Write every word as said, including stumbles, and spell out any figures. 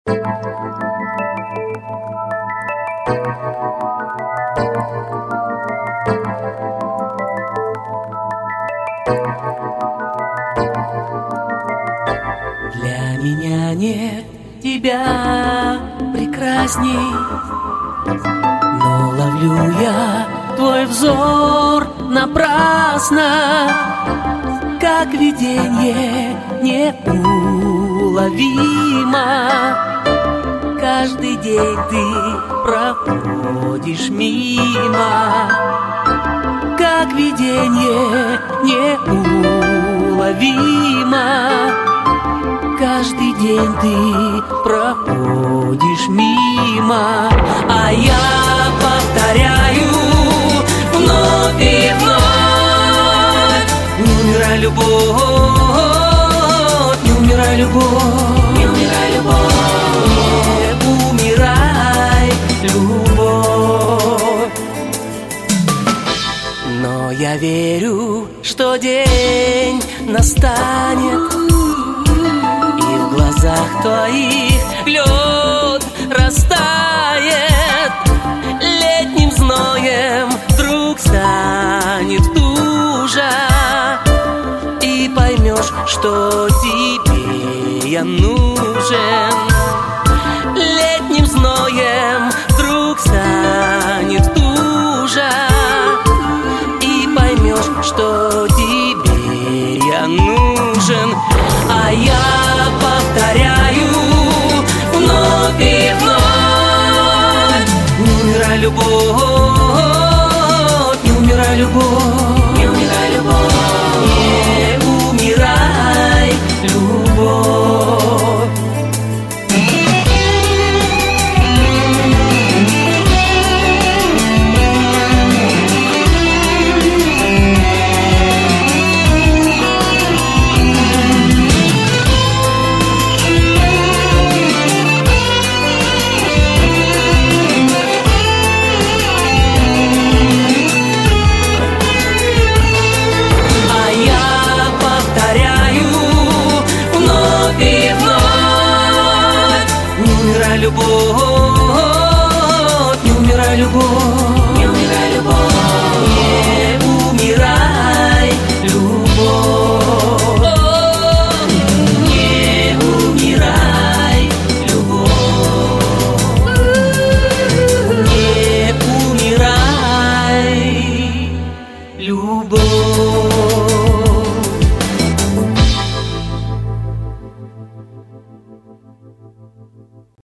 Для меня нет тебя прекрасней, но ловлю я твой взор напрасно, как видение неуловимо. Каждый день ты проходишь мимо, как видение неуловимо. Каждый день ты проходишь мимо, а я повторяю вновь и вновь: не умирай, любовь, не умирай, любовь, не умирай, любовь, не умирай, любовь. Но я верю, что день настанет, и в глазах твоих лед растает, летним зноем вдруг станет тужа, и поймешь, что тебе я нужен. Летним зноем вдруг станет тужа, и поймешь, что тебе я нужен. А я повторяю вновь и вновь: не умирай, любовь, не умирай, любовь, не умирай, любовь, не умирай, любовь. Любовь, не умирай, любовь, не умирай, любовь, не